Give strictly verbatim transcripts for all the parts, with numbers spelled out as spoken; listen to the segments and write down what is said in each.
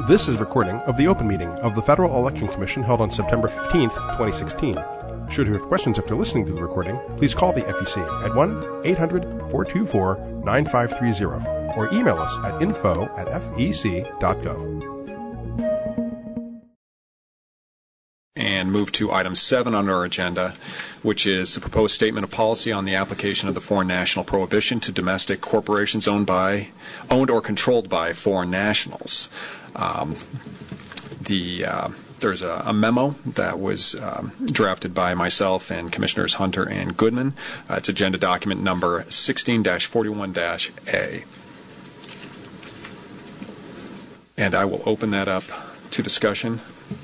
This is a recording of the open meeting of the Federal Election Commission held on September fifteenth, twenty sixteen. Should you have questions after listening to the recording, please call the F E C at one eight hundred, four two four, nine five three zero or email us at info at f e c dot gov. And move to item seven on our agenda, which is the proposed statement of policy on the application of the foreign national prohibition to domestic corporations owned by, owned or controlled by foreign nationals. Um, the uh, there's a, a memo that was um, drafted by myself and Commissioners Hunter and Goodman. Uh, it's agenda document number sixteen dash forty-one dash A. And I will open that up to discussion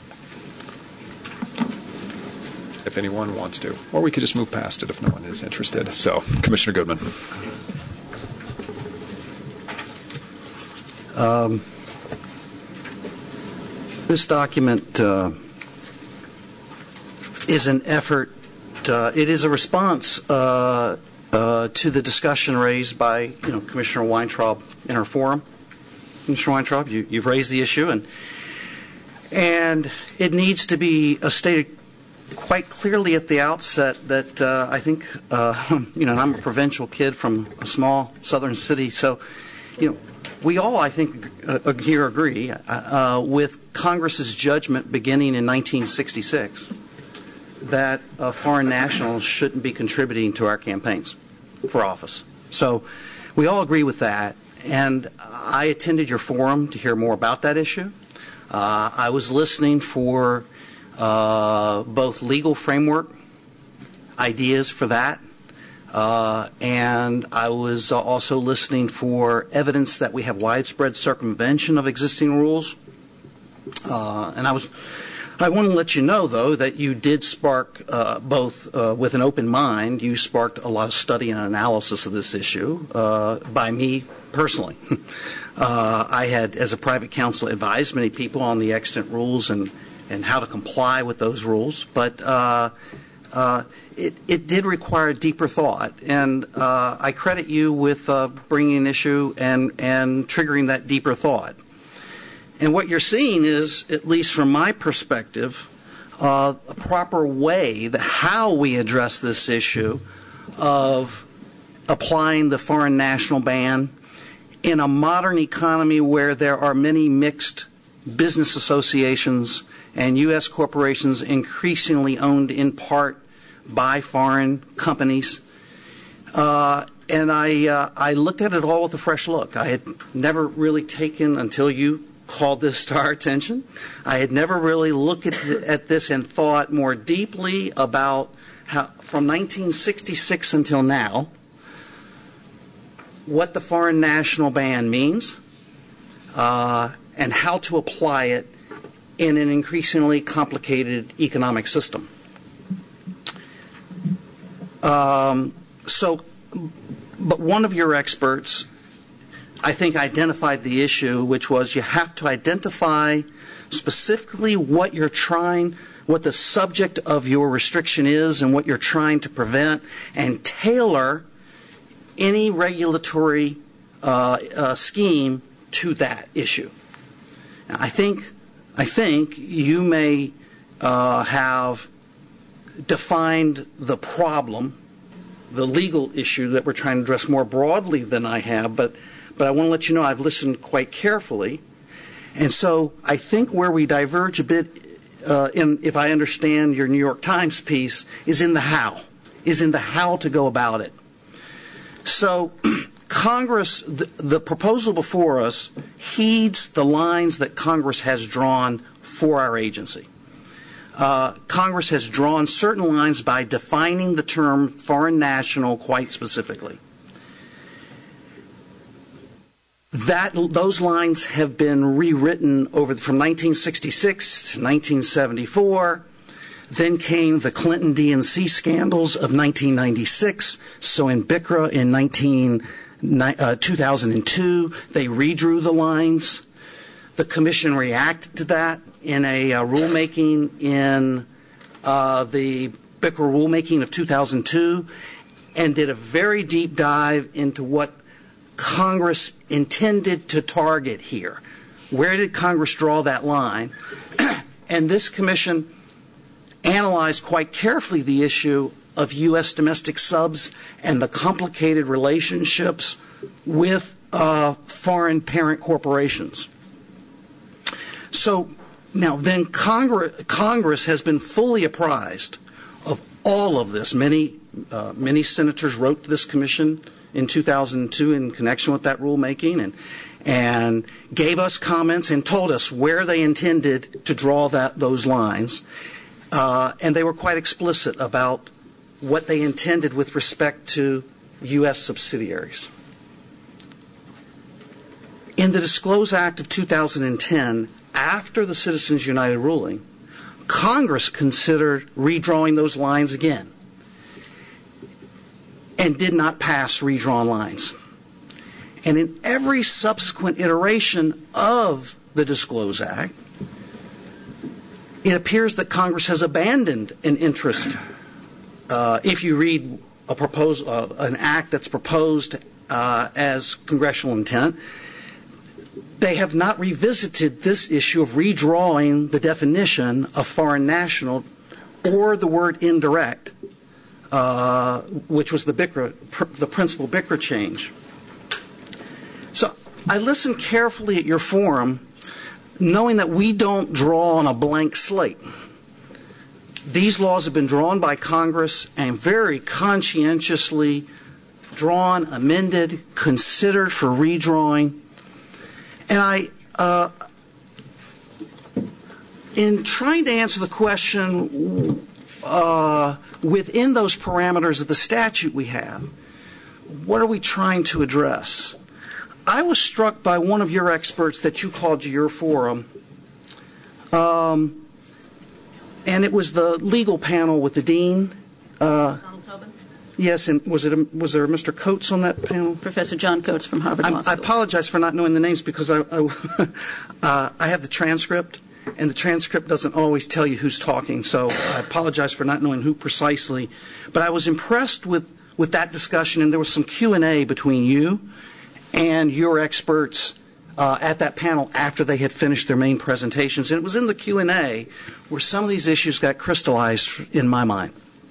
if anyone wants to. Or we could just move past it if no one is interested. So, Commissioner Goodman. Um, this document uh, is an effort, uh, it is a response uh, uh, to the discussion raised by you know, Commissioner Weintraub in her forum. Commissioner Weintraub, you, you've raised the issue, and, and it needs to be uh, stated quite clearly at the outset that uh, I think, uh, you know, I'm a provincial kid from a small southern city, so, you know, we all, I think, uh, here agree uh, with Congress's judgment beginning in nineteen sixty-six that uh, foreign nationals shouldn't be contributing to our campaigns for office. So we all agree with that, and I attended your forum to hear more about that issue. Uh, I was listening for Uh, both legal framework ideas for that, uh, and I was uh, also listening for evidence that we have widespread circumvention of existing rules. Uh, and I was, I want to let you know, though, that you did spark uh, both uh, with an open mind. You sparked a lot of study and analysis of this issue uh, by me personally. uh, I had, as a private counsel, advised many people on the extant rules and and how to comply with those rules, but uh, uh, it, it did require deeper thought, and uh, I credit you with uh, bringing an issue and, and triggering that deeper thought. And what you're seeing is, at least from my perspective, uh, a proper way that how we address this issue of applying the foreign national ban in a modern economy where there are many mixed business associations and U S corporations increasingly owned in part by foreign companies. Uh, and I, uh, I looked at it all with a fresh look. I had never really taken, until you called this to our attention, I had never really looked at, th- at this and thought more deeply about how, from nineteen sixty-six until now, what the foreign national ban means uh, and how to apply it in an increasingly complicated economic system. Um, so, but one of your experts, I think, identified the issue, which was you have to identify specifically what you're trying, what the subject of your restriction is and what you're trying to prevent, and tailor any regulatory uh, uh, scheme to that issue. Now, I think I think you may uh, have defined the problem, the legal issue that we're trying to address more broadly than I have, but, but I want to let you know I've listened quite carefully. And so I think where we diverge a bit, uh, in, if I understand your New York Times piece, is in the how, is in the how to go about it. So Congress, the, the proposal before us heeds the lines that Congress has drawn for our agency. Uh, Congress has drawn certain lines by defining the term foreign national quite specifically. That, those lines have been rewritten over from nineteen sixty-six to nineteen seventy-four. Then came the Clinton D N C scandals of nineteen ninety-six. So in BICRA in nineteen Uh, two thousand two, they redrew the lines. The Commission reacted to that in a uh, rulemaking in uh, the BICRA rulemaking of two thousand two, and did a very deep dive into what Congress intended to target here. Where did Congress draw that line? And this commission analyzed quite carefully the issue of U S domestic subs and the complicated relationships with uh, foreign parent corporations. So now then Congress, Congress has been fully apprised of all of this. Many, uh, many senators wrote to this commission in two thousand two in connection with that rulemaking and, and gave us comments and told us where they intended to draw that, those lines. Uh, and they were quite explicit about what they intended with respect to U S subsidiaries. In the Disclose Act of two thousand ten, after the Citizens United ruling, Congress considered redrawing those lines again and did not pass redrawn lines. And in every subsequent iteration of the Disclose Act, it appears that Congress has abandoned an interest. Uh, if you read a propos- uh, an act that's proposed uh, as congressional intent, they have not revisited this issue of redrawing the definition of foreign national or the word indirect, uh, which was the BICRA, pr- the principal BICRA change. So I listened carefully at your forum, knowing that we don't draw on a blank slate. These laws have been drawn by Congress and very conscientiously drawn, amended, considered for redrawing. And I, uh, in trying to answer the question uh, within those parameters of the statute we have, what are we trying to address? I was struck by one of your experts that you called to your forum, um, and it was the legal panel with the dean. Uh, Donald Tobin? Yes, and was it a, was there a Mister Coates on that panel? Professor John Coates from Harvard Law I, School. I apologize for not knowing the names because I, I, uh, I have the transcript, and the transcript doesn't always tell you who's talking, so I apologize for not knowing who precisely. But I was impressed with, with that discussion, and there was some Q and A between you and your experts uh, at that panel after they had finished their main presentations. And it was in the Q and A where some of these issues got crystallized in my mind.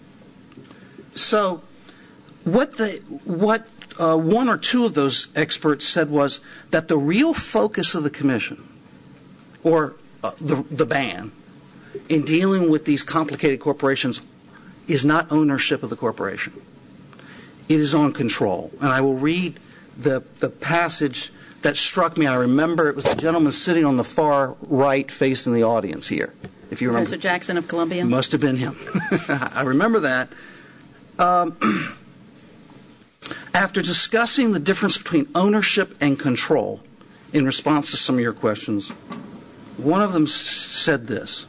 So what, the, what uh, one or two of those experts said was that the real focus of the commission, or uh, the, the ban, in dealing with these complicated corporations is not ownership of the corporation. It is on control. And I will read the, the passage that struck me. I remember it was the gentleman sitting on the far right facing the audience here. If you remember. Professor Jackson of Columbia? Must have been him. I remember that. Um, after discussing the difference between ownership and control in response to some of your questions, one of them s- said this.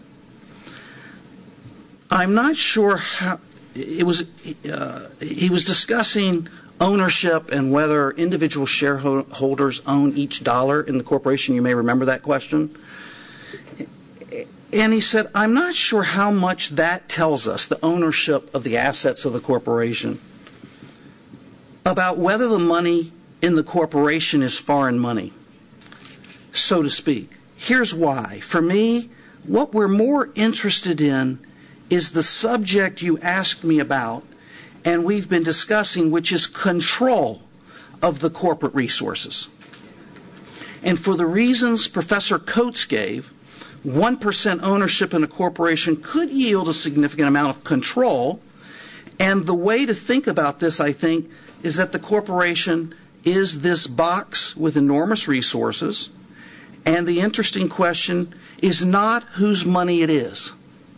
I'm not sure how it was. Uh, he was discussing ownership and whether individual shareholders own each dollar in the corporation. You may remember that question. And he said, I'm not sure how much that tells us, the ownership of the assets of the corporation, about whether the money in the corporation is foreign money, so to speak. Here's why. For me, what we're more interested in is the subject you asked me about and we've been discussing, which is control of the corporate resources. And for the reasons Professor Coates gave, one percent ownership in a corporation could yield a significant amount of control. And the way to think about this, I think, is that the corporation is this box with enormous resources. And the interesting question is not whose money it is.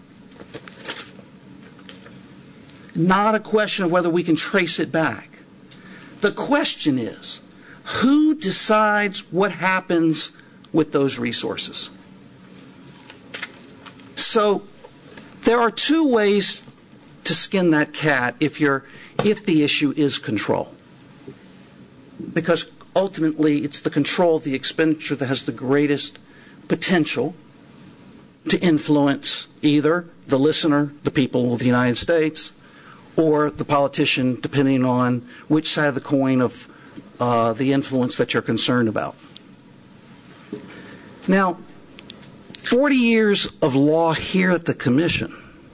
Not a question of whether we can trace it back. The question is, who decides what happens with those resources? So there are two ways to skin that cat if you're if the issue is control. Because ultimately it's the control of the expenditure that has the greatest potential to influence either the listener, the people of the United States, or the politician, depending on which side of the coin of uh, the influence that you're concerned about. Now, forty years of law here at the Commission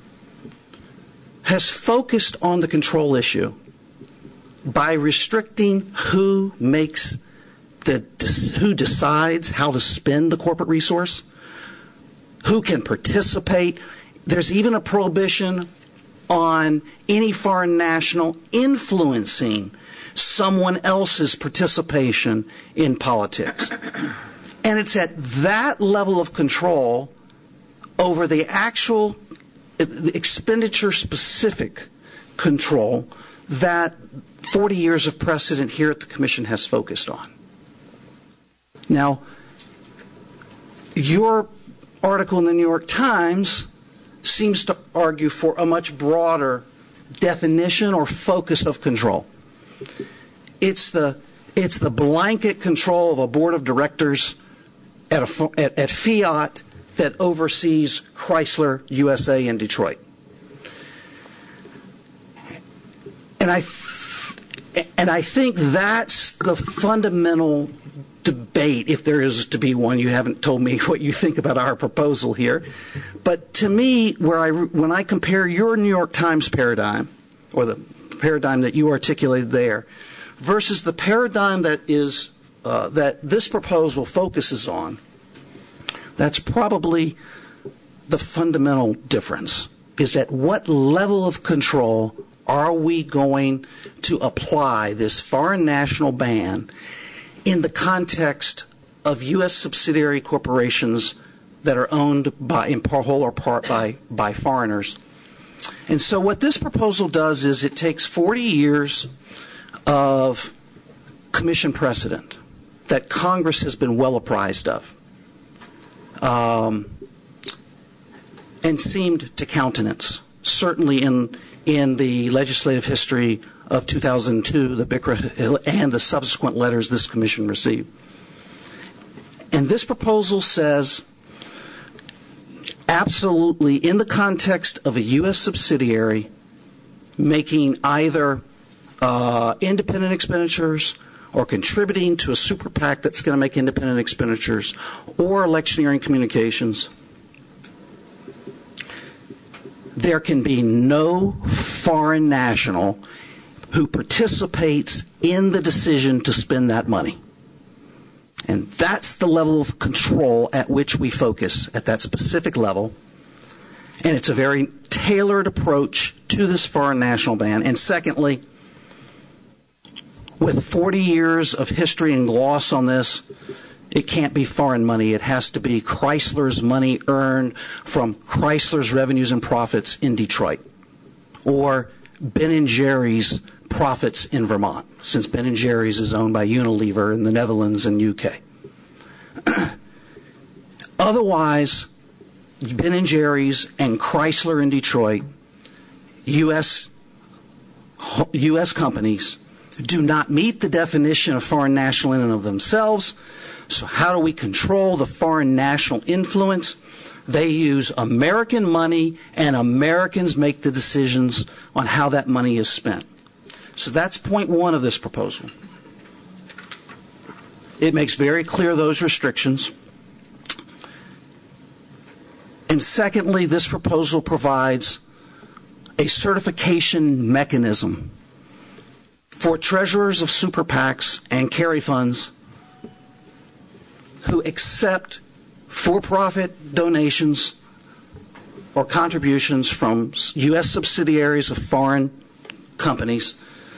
has focused on the control issue by restricting who makes the who decides how to spend the corporate resource, who can participate. There's even a prohibition on any foreign national influencing someone else's participation in politics. And it's at that level of control over the actual the expenditure-specific control that forty years of precedent here at the Commission has focused on. Now, your article in the New York Times seems to argue for a much broader definition or focus of control. It's the it's the blanket control of a board of directors at, a, at, at Fiat that oversees Chrysler U S A in Detroit. And I th- and I think that's the fundamental debate, if there is to be one. You haven't told me what you think about our proposal here. But to me, where I, when I compare your New York Times paradigm, or the paradigm that you articulated there, versus the paradigm that is uh, that this proposal focuses on, that's probably the fundamental difference, is at what level of control are we going to apply this foreign national ban in the context of U S subsidiary corporations that are owned by, in whole or part by, by foreigners. And so what this proposal does is it takes forty years of Commission precedent that Congress has been well apprised of, um, and seemed to countenance, certainly in in the legislative history of two thousand two, the B I C R A and the subsequent letters this Commission received. And this proposal says, absolutely, in the context of a U S subsidiary making either uh, independent expenditures or contributing to a super PAC that's going to make independent expenditures, or electioneering communications, there can be no foreign national who participates in the decision to spend that money. And that's the level of control at which we focus, at that specific level. And it's a very tailored approach to this foreign national ban. And secondly, with forty years of history and gloss on this, it can't be foreign money. It has to be Chrysler's money earned from Chrysler's revenues and profits in Detroit, or Ben and Jerry's profits in Vermont, since Ben and Jerry's is owned by Unilever in the Netherlands and U K. Otherwise, Ben and Jerry's and Chrysler in Detroit, U S U S companies, do not meet the definition of foreign national in and of themselves. So how do we control the foreign national influence? They use American money, and Americans make the decisions on how that money is spent. So that's point one of this proposal. It makes very clear those restrictions. And secondly, this proposal provides a certification mechanism for treasurers of super PACs and carry funds who accept for-profit donations or contributions from U S subsidiaries of foreign companies,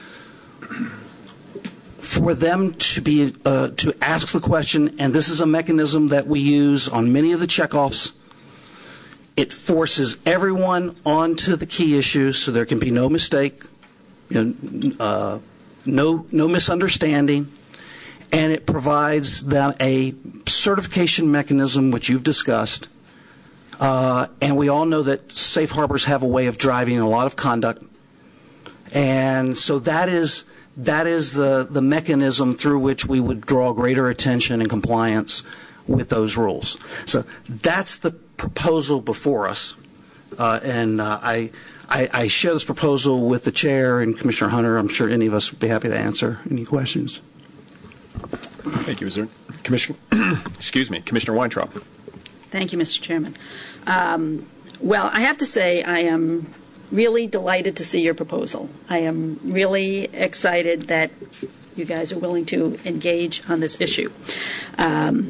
for them to be uh, to ask the question, and this is a mechanism that we use on many of the checkoffs. It forces everyone onto the key issues, so there can be no mistake, you know, uh, no no misunderstanding. And it provides them a certification mechanism, which you've discussed. Uh, and we all know that safe harbors have a way of driving a lot of conduct. And so that is that is the, the mechanism through which we would draw greater attention and compliance with those rules. So that's the proposal before us. Uh, and uh, I, I, I share this proposal with the chair and Commissioner Hunter. I'm sure any of us would be happy to answer any questions. Thank you. Is there Commissioner? excuse me, Commissioner Weintraub. Thank you, Mister Chairman. Um, well, I have to say I am really delighted to see your proposal. I am really excited that you guys are willing to engage on this issue. Um,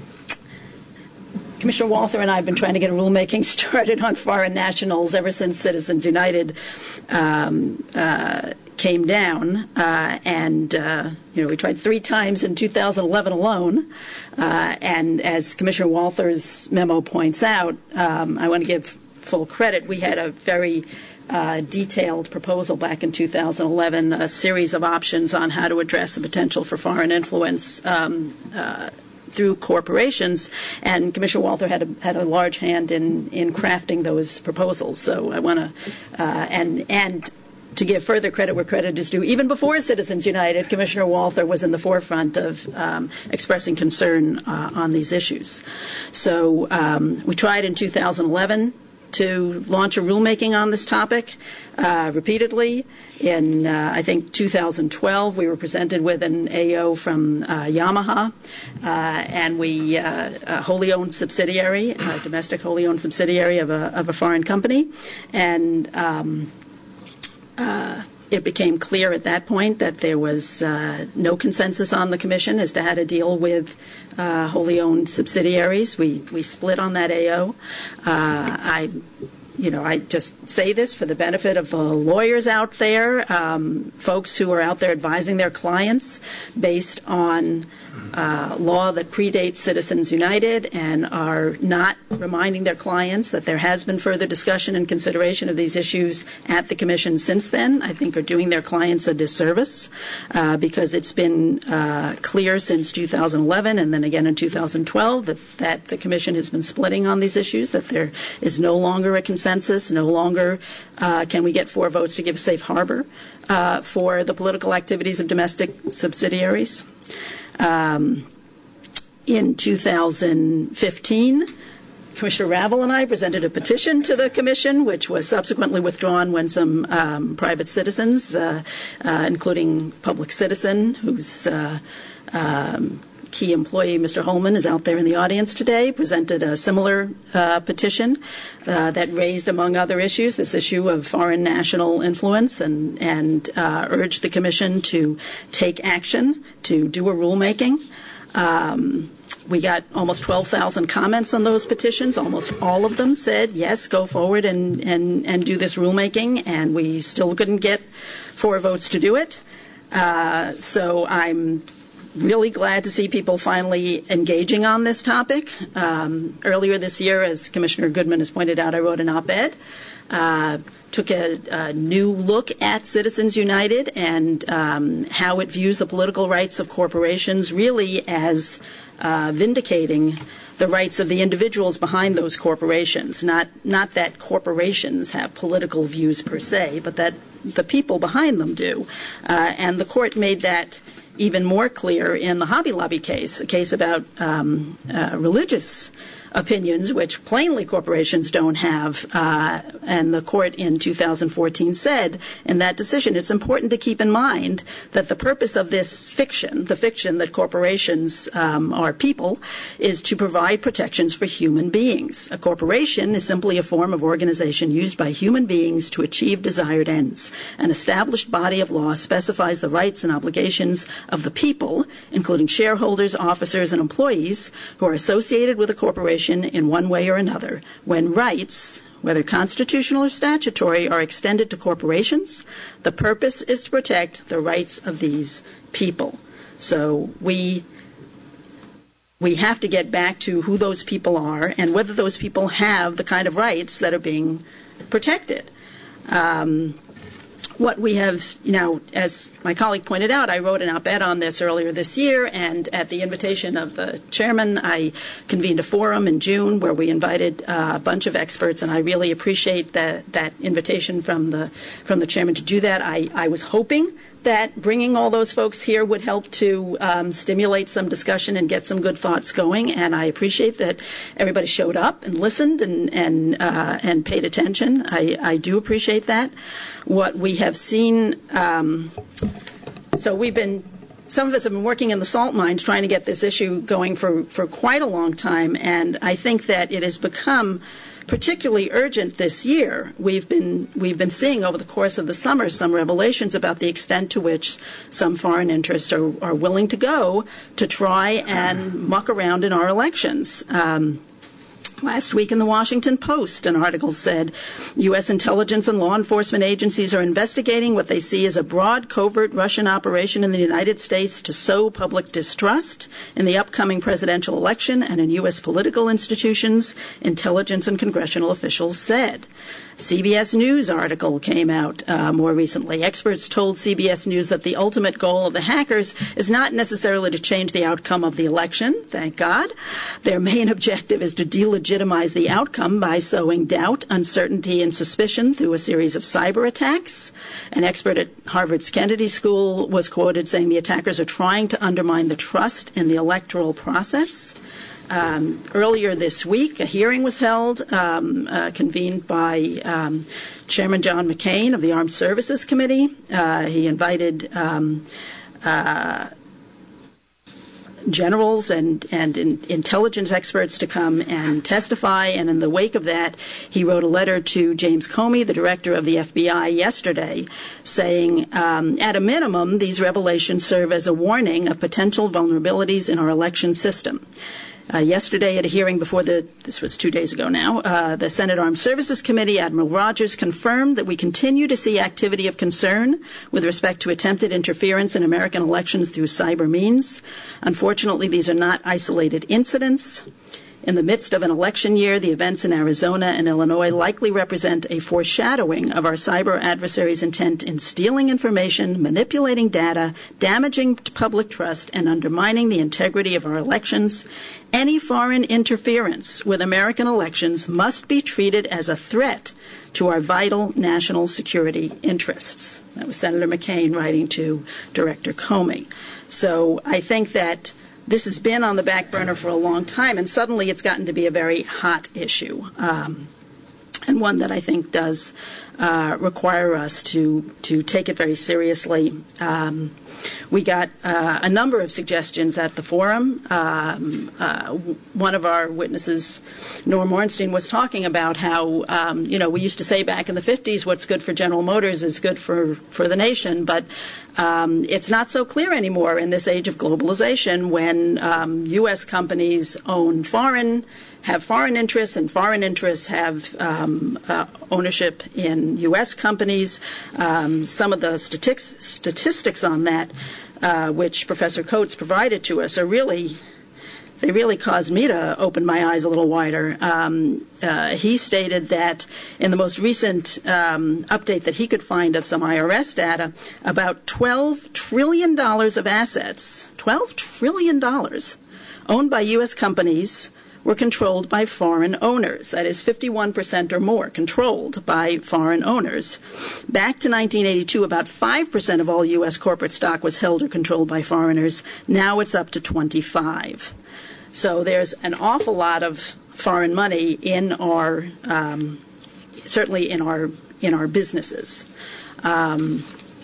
Commissioner Walther and I have been trying to get a rulemaking started on foreign nationals ever since Citizens United um, uh, came down, uh, and uh, you know we tried three times in two thousand eleven alone. Uh, and as Commissioner Walther's memo points out, um, I want to give full credit. We had a very uh, detailed proposal back in two thousand eleven, a series of options on how to address the potential for foreign influence Um, uh, through corporations, and Commissioner Walther had a, had a large hand in, in crafting those proposals. So I want to, uh, and and to give further credit where credit is due, even before Citizens United, Commissioner Walther was in the forefront of um, expressing concern uh, on these issues. So um, we tried in two thousand eleven to launch a rulemaking on this topic uh, repeatedly. In, uh, I think, two thousand twelve, we were presented with an A O from uh, Yamaha, uh, and we, uh, a wholly owned subsidiary, a domestic wholly owned subsidiary of a, of a foreign company. And um, uh, it became clear at that point that there was uh, no consensus on the Commission as to how to deal with uh, wholly owned subsidiaries. We we split on that A O. Uh, I, you know, I just say this for the benefit of the lawyers out there, um, folks who are out there advising their clients based on uh, law that predates Citizens United and are not reminding their clients that there has been further discussion and consideration of these issues at the Commission since then, I think are doing their clients a disservice uh, because it's been uh, clear since two thousand eleven and then again in two thousand twelve that, that the Commission has been splitting on these issues, that there is no longer a consensus, no longer uh, can we get four votes to give a safe harbor uh, for the political activities of domestic subsidiaries. Um, in two thousand fifteen, Commissioner Ravel and I presented a petition to the Commission, which was subsequently withdrawn when some um, private citizens, uh, uh, including Public Citizen, whose uh, um, key employee, Mister Holman, is out there in the audience today, presented a similar uh, petition uh, that raised, among other issues, this issue of foreign national influence and, and uh, urged the Commission to take action, to do a rulemaking. Um, we got almost twelve thousand comments on those petitions. Almost all of them said, yes, go forward and, and, and do this rulemaking, and we still couldn't get four votes to do it. Uh, so I'm really glad to see people finally engaging on this topic. Um, earlier this year, as Commissioner Goodman has pointed out, I wrote an op-ed, uh, took a, a new look at Citizens United and um, how it views the political rights of corporations really as uh, vindicating the rights of the individuals behind those corporations, not, not that corporations have political views per se, but that the people behind them do. Uh, and the court made that even more clear in the Hobby Lobby case, a case about um, uh, religious opinions, which plainly corporations don't have. Uh, and the court in two thousand fourteen said in that decision, it's important to keep in mind that the purpose of this fiction, the fiction that corporations um, are people, is to provide protections for human beings. A corporation is simply a form of organization used by human beings to achieve desired ends. An established body of law specifies the rights and obligations of the people, including shareholders, officers, and employees who are associated with a corporation in one way or another. When rights, whether constitutional or statutory, are extended to corporations, the purpose is to protect the rights of these people. So we we have to get back to who those people are and whether those people have the kind of rights that are being protected. Um, What we have, you know, as my colleague pointed out, I wrote an op-ed on this earlier this year, and at the invitation of the chairman, I convened a forum in June where we invited uh, a bunch of experts, and I really appreciate that that invitation from the from the chairman to do that. I, I was hoping that bringing all those folks here would help to um, stimulate some discussion and get some good thoughts going, and I appreciate that everybody showed up and listened and and uh, and paid attention. I, I do appreciate that. What we have seen, um, so we've been some of us have been working in the salt mines trying to get this issue going for, for quite a long time, and I think that it has become particularly urgent this year. We've been we've been seeing over the course of the summer some revelations about the extent to which some foreign interests are, are willing to go to try and muck around in our elections. Um, Last week in the Washington Post, an article said U S intelligence and law enforcement agencies are investigating what they see as a broad, covert Russian operation in the United States to sow public distrust in the upcoming presidential election and in U S political institutions, intelligence and congressional officials said. C B S News article came out uh, more recently. Experts told C B S News that the ultimate goal of the hackers is not necessarily to change the outcome of the election, thank God. Their main objective is to delegitimize the outcome by sowing doubt, uncertainty, and suspicion through a series of cyber attacks. An expert at Harvard's Kennedy School was quoted saying the attackers are trying to undermine the trust in the electoral process. Um, earlier this week, a hearing was held, um, uh, convened by um, Chairman John McCain of the Armed Services Committee. Uh, he invited um, uh, generals and, and in, intelligence experts to come and testify, and in the wake of that, he wrote a letter to James Comey, the director of the F B I, yesterday, saying, um, at a minimum, these revelations serve as a warning of potential vulnerabilities in our election system. Uh, yesterday at a hearing before the, this was two days ago now, uh, the Senate Armed Services Committee, Admiral Rogers confirmed that we continue to see activity of concern with respect to attempted interference in American elections through cyber means. Unfortunately, these are not isolated incidents. In the midst of an election year, the events in Arizona and Illinois likely represent a foreshadowing of our cyber adversaries' intent in stealing information, manipulating data, damaging public trust, and undermining the integrity of our elections. Any foreign interference with American elections must be treated as a threat to our vital national security interests. That was Senator McCain writing to Director Comey. So I think that this has been on the back burner for a long time, and suddenly it's gotten to be a very hot issue, um, and one that I think does uh, require us to to take it very seriously. Um, we got uh, a number of suggestions at the forum. Um, uh, one of our witnesses, Norm Ornstein, was talking about how, um, you know, we used to say back in the fifties, what's good for General Motors is good for, for the nation, but um, it's not so clear anymore in this age of globalization when um, U S companies own foreign have foreign interests, and foreign interests have um, uh, ownership in U S companies. Um, some of the statistics, statistics on that, uh, which Professor Coates provided to us, are really, they really caused me to open my eyes a little wider. Um, uh, he stated that in the most recent um, update that he could find of some I R S data, about twelve trillion dollars of assets, twelve trillion dollars, owned by U S companies were controlled by foreign owners. That is fifty-one percent or more controlled by foreign owners. Back to nineteen eighty-two, about five percent of all U S corporate stock was held or controlled by foreigners. Now it's up to twenty-five. So there's an awful lot of foreign money in our, um, certainly in our in our businesses. Um,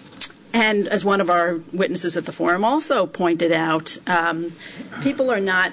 and as one of our witnesses at the forum also pointed out, um, people are not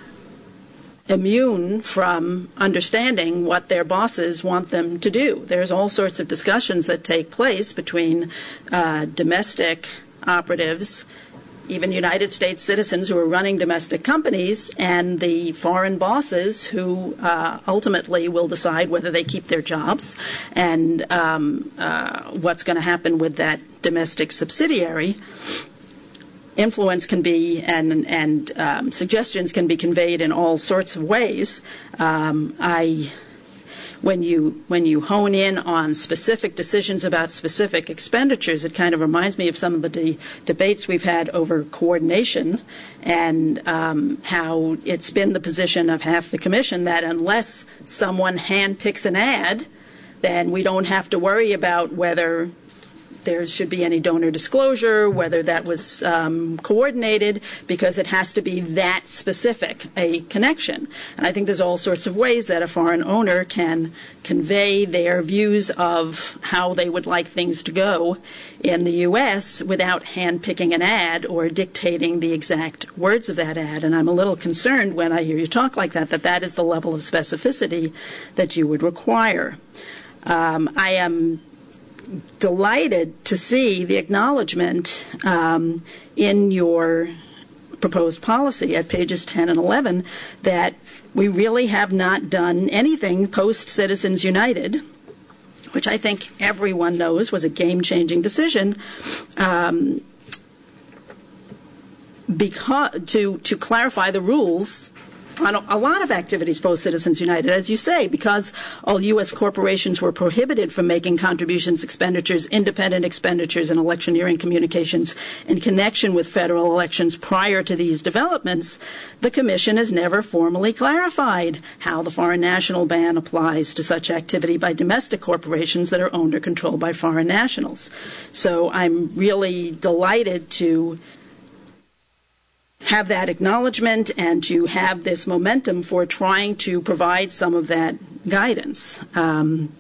immune from understanding what their bosses want them to do. There's all sorts of discussions that take place between uh, domestic operatives, even United States citizens who are running domestic companies, and the foreign bosses who uh, ultimately will decide whether they keep their jobs and um, uh, what's going to happen with that domestic subsidiary. Influence can be and and um, suggestions can be conveyed in all sorts of ways. Um, I, when you when you hone in on specific decisions about specific expenditures, it kind of reminds me of some of the de- debates we've had over coordination, and um, how it's been the position of half the commission that unless someone handpicks an ad, then we don't have to worry about whether there should be any donor disclosure, whether that was um, coordinated, because it has to be that specific a connection. And I think there's all sorts of ways that a foreign owner can convey their views of how they would like things to go in the U S without handpicking an ad or dictating the exact words of that ad. And I'm a little concerned when I hear you talk like that, that that is the level of specificity that you would require. Um, I am delighted to see the acknowledgement um, in your proposed policy at pages ten and eleven that we really have not done anything post Citizens United, which I think everyone knows was a game-changing decision, um, because to to clarify the rules on a lot of activities post-Citizens United, as you say, because all U S corporations were prohibited from making contributions, expenditures, independent expenditures, and electioneering communications in connection with federal elections prior to these developments. The Commission has never formally clarified how the foreign national ban applies to such activity by domestic corporations that are owned or controlled by foreign nationals. So I'm really delighted to have that acknowledgement and to have this momentum for trying to provide some of that guidance. Um,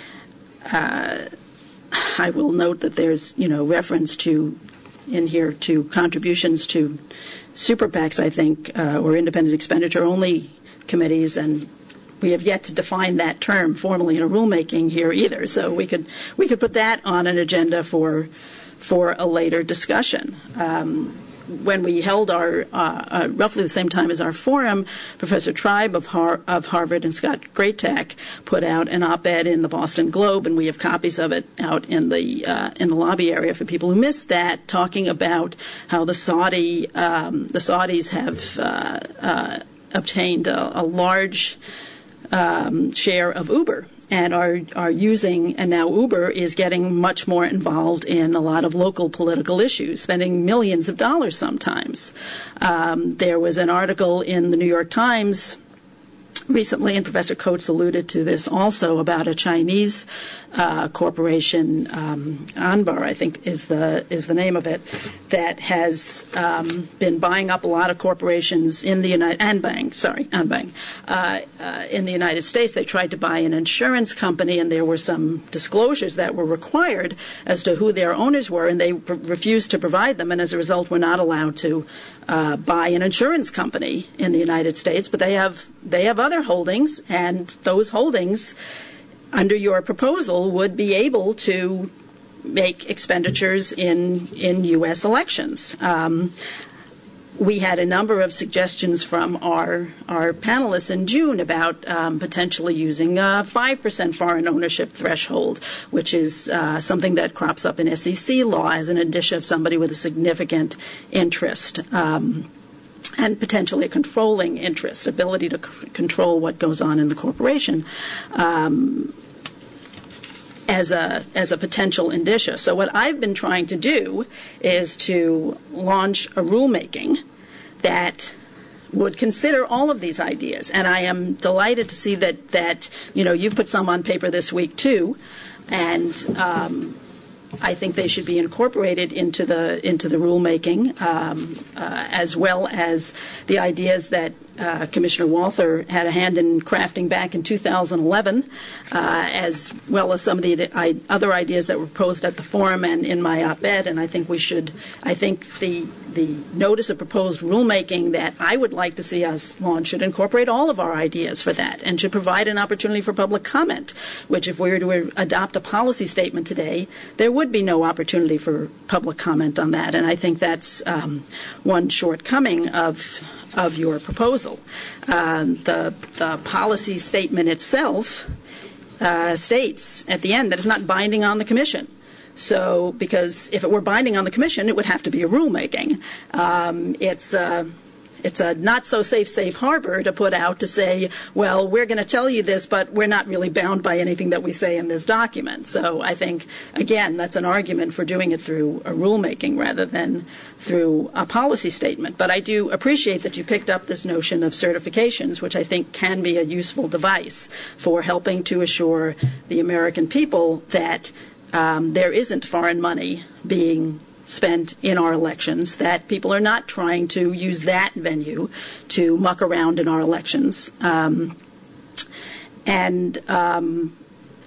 uh, I will note that there's, you know, reference to in here to contributions to super PACs, I think, uh, or independent expenditure only committees, and we have yet to define that term formally in a rulemaking here either. So we could we could put that on an agenda for for a later discussion. Um, When we held our, uh, uh, roughly the same time as our forum, Professor Tribe of, Har- of Harvard and Scott Greatak put out an op-ed in the Boston Globe, and we have copies of it out in the uh, in the lobby area for people who missed that, talking about how the Saudi um, the Saudis have uh, uh, obtained a, a large um, share of Uber. And are are using, and now Uber is getting much more involved in a lot of local political issues, spending millions of dollars sometimes. Um, there was an article in the New York Times recently, and Professor Coates alluded to this also, about a Chinese uh, corporation, um, Anbar, I think is the is the name of it, that has um, been buying up a lot of corporations in the United Anbang, sorry, Anbang, uh, uh, in the United States. They tried to buy an insurance company, and there were some disclosures that were required as to who their owners were, and they re- refused to provide them, and as a result, were not allowed to uh, buy an insurance company in the United States. But they have they have other holdings, and those holdings, under your proposal, would be able to make expenditures in in U S elections. Um, we had a number of suggestions from our our panelists in June about um, potentially using a five percent foreign ownership threshold, which is uh, something that crops up in S E C law as an indicia of somebody with a significant interest. Um, and potentially a controlling interest, ability to c- control what goes on in the corporation, um, as a as a potential indicia. So what I've been trying to do is to launch a rulemaking that would consider all of these ideas. And I am delighted to see that, that you know, you've put some on paper this week too, and um, I think they should be incorporated into the into the rulemaking, um, uh, as well as the ideas that uh, Commissioner Walther had a hand in crafting back in two thousand eleven, uh, as well as some of the I, other ideas that were proposed at the forum and in my op-ed. And I think we should. I think the the notice of proposed rulemaking that I would like to see us launch should incorporate all of our ideas for that, and should provide an opportunity for public comment, which if we were to adopt a policy statement today, there would be no opportunity for public comment on that. And I think that's um, one shortcoming of of your proposal. Um, the, the policy statement itself uh, states at the end that it's not binding on the Commission. So, because if it were binding on the Commission, it would have to be a rulemaking. Um, it's uh, it's a not-so-safe safe harbor to put out to say, well, we're going to tell you this, but we're not really bound by anything that we say in this document. So I think, again, that's an argument for doing it through a rulemaking rather than through a policy statement. But I do appreciate that you picked up this notion of certifications, which I think can be a useful device for helping to assure the American people that um, there isn't foreign money being spent in our elections, that people are not trying to use that venue to muck around in our elections. Um, and um,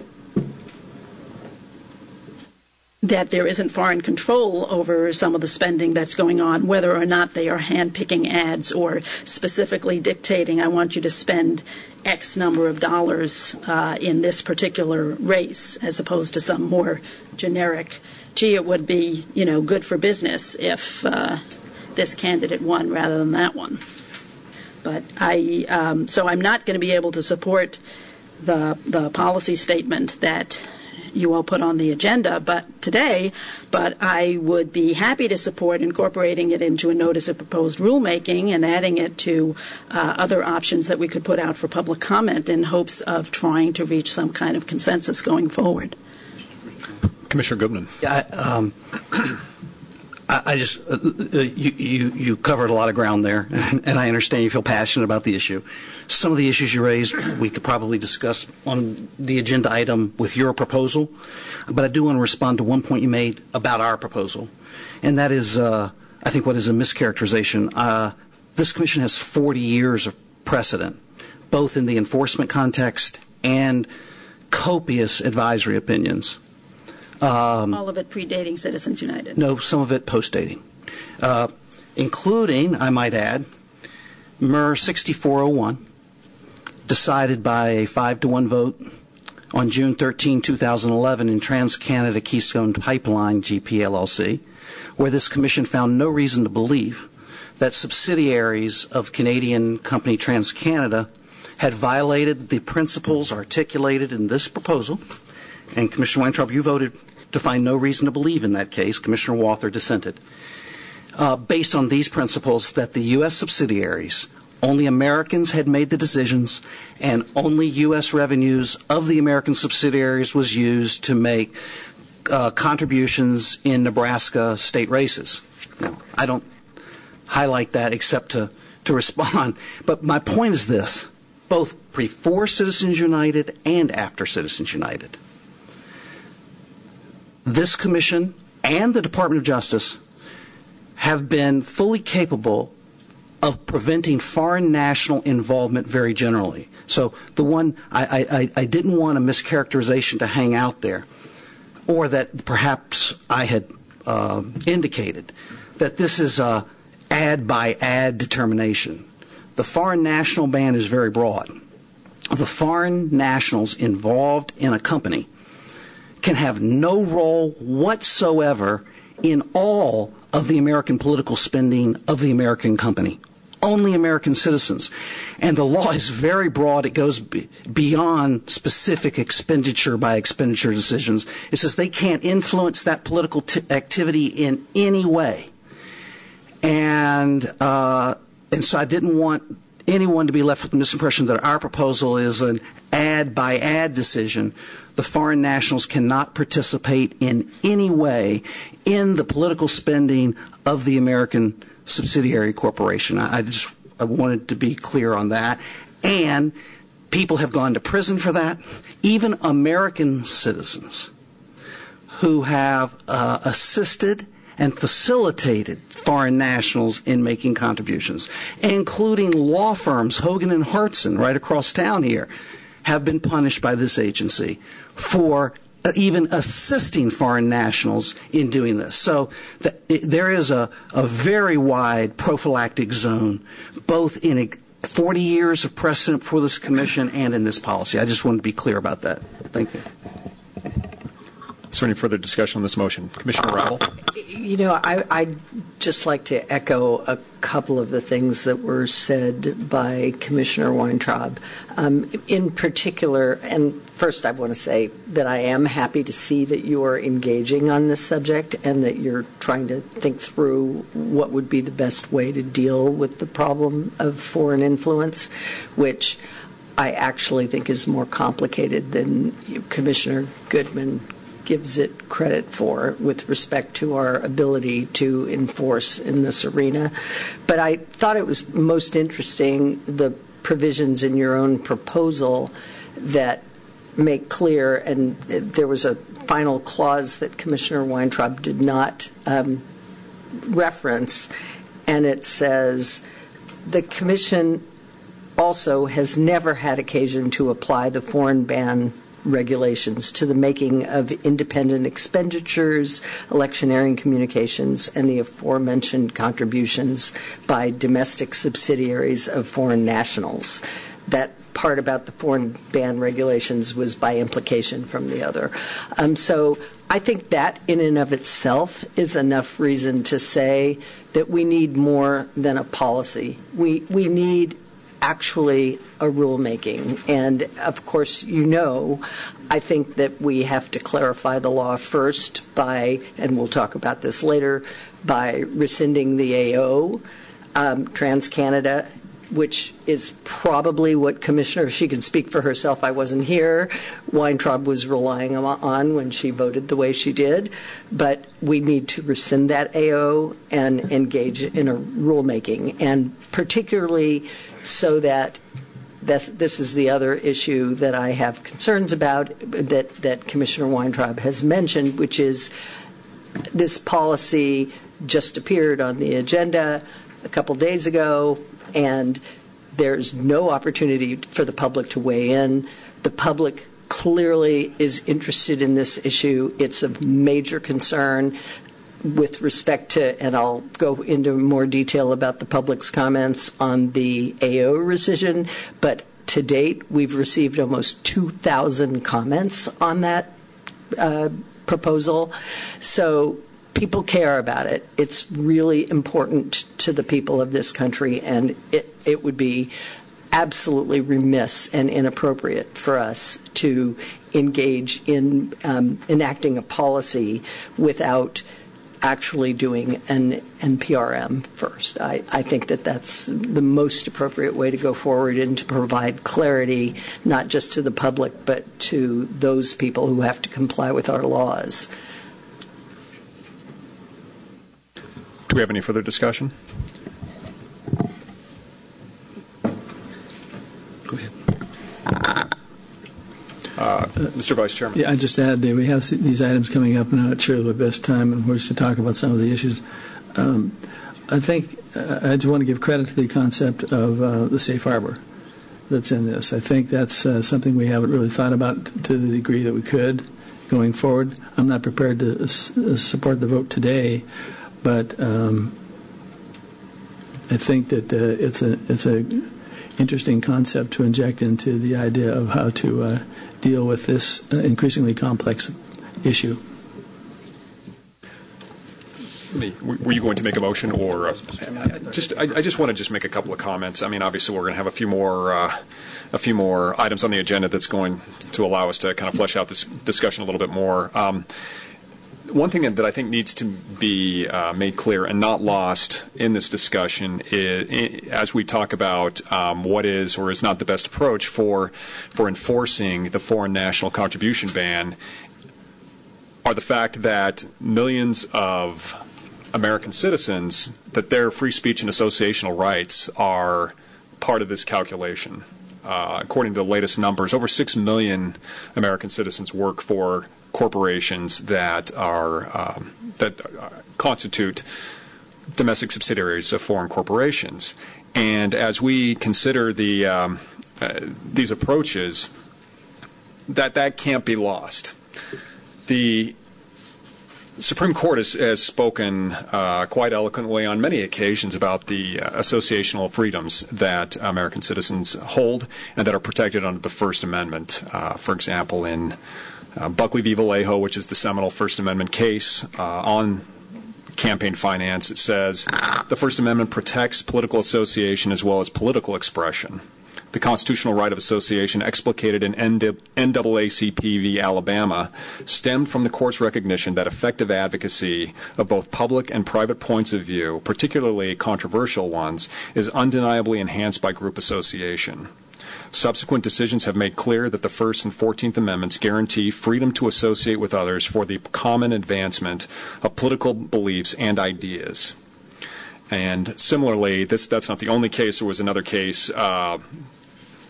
that there isn't foreign control over some of the spending that's going on, whether or not they are hand-picking ads or specifically dictating, I want you to spend X number of dollars uh, in this particular race, as opposed to some more generic, gee, it would be, you know, good for business if uh, this candidate won rather than that one. But I, um, so I'm not going to be able to support the the policy statement that you all put on the agenda but today, but I would be happy to support incorporating it into a notice of proposed rulemaking and adding it to uh, other options that we could put out for public comment in hopes of trying to reach some kind of consensus going forward. Commissioner Goodman. Yeah, I, um, I, I just uh, you, you you covered a lot of ground there, and I understand you feel passionate about the issue. Some of the issues you raised we could probably discuss on the agenda item with your proposal, but I do want to respond to one point you made about our proposal, and that is, uh, I think, what is a mischaracterization. Uh, this commission has forty years of precedent, both in the enforcement context and copious advisory opinions. Um, All of it predating Citizens United. No, some of it post-dating, uh, including, I might add, M R sixty-four oh one, decided by a five to one vote on June thirteenth, two thousand eleven in Trans-Canada Keystone Pipeline, G P L L C, where this commission found no reason to believe that subsidiaries of Canadian company TransCanada had violated the principles articulated in this proposal. And Commissioner Weintraub, you voted to find no reason to believe in that case. Commissioner Walther dissented. Uh, based on these principles, that the U S subsidiaries, only Americans had made the decisions, and only U S revenues of the American subsidiaries was used to make uh, contributions in Nebraska state races. Now, I don't highlight that except to, to respond, but my point is this, both before Citizens United and after Citizens United, this commission and the Department of Justice have been fully capable of preventing foreign national involvement very generally. So the one, I, I, I didn't want a mischaracterization to hang out there, or that perhaps I had uh, indicated, that this is a ad-by-ad determination. The foreign national ban is very broad. The foreign nationals involved in a company can have no role whatsoever in all of the American political spending of the American company. Only American citizens. And the law is very broad. It goes b- beyond specific expenditure by expenditure decisions. It says they can't influence that political t- activity in any way. And, uh, and so I didn't want anyone to be left with the misimpression that our proposal is an ad-by-ad decision. The foreign nationals cannot participate in any way in the political spending of the American subsidiary corporation. I, I just I wanted to be clear on that. And people have gone to prison for that. Even American citizens who have uh, assisted and facilitated foreign nationals in making contributions, including law firms, Hogan and Hartson, right across town here, have been punished by this agency for even assisting foreign nationals in doing this. So the, it, there is a, a very wide prophylactic zone, both in a, forty years of precedent for this commission and in this policy. I just wanted to be clear about that. Thank you. Is there any further discussion on this motion? Commissioner Rattle? You know, I, I'd just like to echo a couple of the things that were said by Commissioner Weintraub. Um, in particular, and first I want to say that I am happy to see that you are engaging on this subject and that you're trying to think through what would be the best way to deal with the problem of foreign influence, which I actually think is more complicated than Commissioner Goodman gives it credit for with respect to our ability to enforce in this arena. But I thought it was most interesting, the provisions in your own proposal that make clear, and there was a final clause that Commissioner Weintraub did not um, reference, and it says, the Commission also has never had occasion to apply the foreign ban regulations to the making of independent expenditures, electioneering communications, and the aforementioned contributions by domestic subsidiaries of foreign nationals. That part about the foreign ban regulations was by implication from the other. Um, so I think that in and of itself is enough reason to say that we need more than a policy. We, we need actually a rulemaking. And, of course, you know, I think that we have to clarify the law first by, and we'll talk about this later, by rescinding the A O, um, TransCanada, which is probably what Commissioner, she can speak for herself, I wasn't here, Weintraub was relying on when she voted the way she did. But we need to rescind that A O and engage in a rulemaking, and particularly so that this, this is the other issue that I have concerns about that, that Commissioner Weintraub has mentioned, which is this policy just appeared on the agenda a couple days ago, and there's no opportunity for the public to weigh in. The public clearly is interested in this issue. It's of major concern with respect to, and I'll go into more detail about the public's comments on the A O rescission, but to date, we've received almost two thousand comments on that uh, proposal. So people care about it. It's really important to the people of this country, and it, it would be absolutely remiss and inappropriate for us to engage in um, enacting a policy without actually doing an N P R M first. I, I think that that's the most appropriate way to go forward and to provide clarity, not just to the public, but to those people who have to comply with our laws. Do we have any further discussion? Go ahead. Uh, Mister Vice Chairman. Yeah, I just add that we have these items coming up, and I'm not sure the best time in which to talk about some of the issues. Um, I think uh, I just want to give credit to the concept of uh, the safe harbor that's in this. I think that's uh, something we haven't really thought about to the degree that we could going forward. I'm not prepared to s- support the vote today, but um, I think that uh, it's a it's a interesting concept to inject into the idea of how to uh, deal with this uh, increasingly complex issue. Were you going to make a motion, or uh, just? I, I just want to just make a couple of comments. I mean, obviously, we're going to have a few more, uh, a few more items on the agenda that's going to allow us to kind of flesh out this discussion a little bit more. Um, One thing that I think needs to be uh, made clear and not lost in this discussion is, as we talk about um, what is or is not the best approach for for enforcing the foreign national contribution ban, are the fact that millions of American citizens, that their free speech and associational rights are part of this calculation. Uh, according to the latest numbers, over six million American citizens work for corporations that are um, that uh, constitute domestic subsidiaries of foreign corporations. And as we consider the um, uh, these approaches, that that can't be lost. The Supreme Court has, has spoken uh, quite eloquently on many occasions about the uh, associational freedoms that American citizens hold and that are protected under the First Amendment. Uh, for example, in uh, Buckley v. Vallejo, which is the seminal First Amendment case uh, on campaign finance, it says the First Amendment protects political association as well as political expression. The constitutional right of association explicated in N double A C P v. Alabama stemmed from the court's recognition that effective advocacy of both public and private points of view, particularly controversial ones, is undeniably enhanced by group association. Subsequent decisions have made clear that the First and Fourteenth Amendments guarantee freedom to associate with others for the common advancement of political beliefs and ideas. And similarly, this that's not the only case. There was another case uh,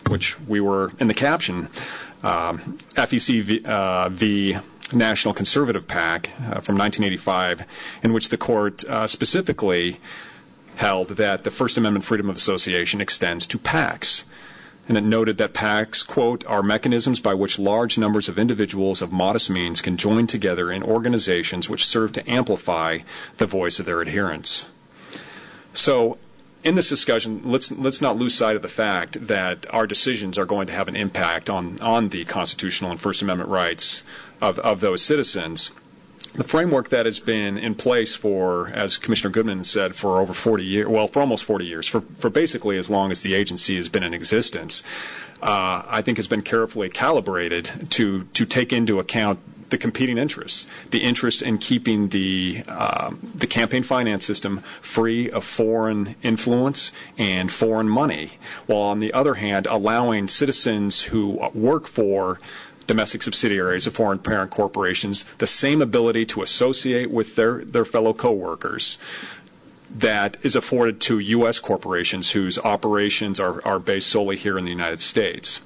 which we were in the caption, um, F E C v, uh, v. National Conservative PAC uh, from nineteen eighty-five, in which the court uh, specifically held that the First Amendment freedom of association extends to PACs. And it noted that PACs, quote, are mechanisms by which large numbers of individuals of modest means can join together in organizations which serve to amplify the voice of their adherents. So in this discussion, let's let's not lose sight of the fact that our decisions are going to have an impact on, on the constitutional and First Amendment rights of, of those citizens. The framework that has been in place for, as Commissioner Goodman said, for over forty years, well, for almost forty years, for, for basically as long as the agency has been in existence, uh, I think has been carefully calibrated to, to take into account the competing interests, the interest in keeping the uh, the campaign finance system free of foreign influence and foreign money, while on the other hand allowing citizens who work for domestic subsidiaries of foreign parent corporations the same ability to associate with their, their fellow coworkers that is afforded to U S corporations whose operations are, are based solely here in the United States.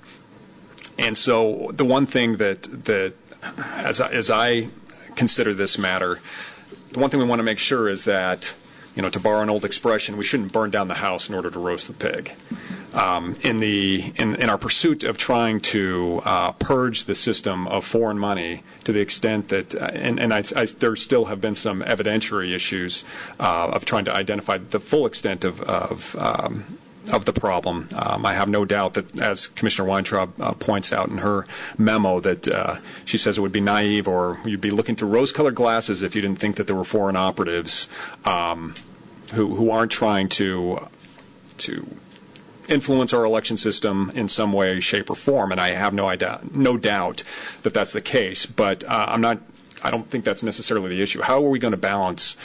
And so the one thing that, that as, I, as I consider this matter, the one thing we want to make sure is that, you know, to borrow an old expression, we shouldn't burn down the house in order to roast the pig. Um, in the in, in our pursuit of trying to uh, purge the system of foreign money to the extent that, uh, and, and I, I, there still have been some evidentiary issues uh, of trying to identify the full extent of of, um, of the problem. Um, I have no doubt that, as Commissioner Weintraub uh, points out in her memo, that uh, she says it would be naive or you'd be looking through rose-colored glasses if you didn't think that there were foreign operatives um, who who aren't trying to to influence our election system in some way, shape, or form, and I have no idea, no doubt that that's the case. But uh, I'm not. I don't think that's necessarily the issue. How are we going to balance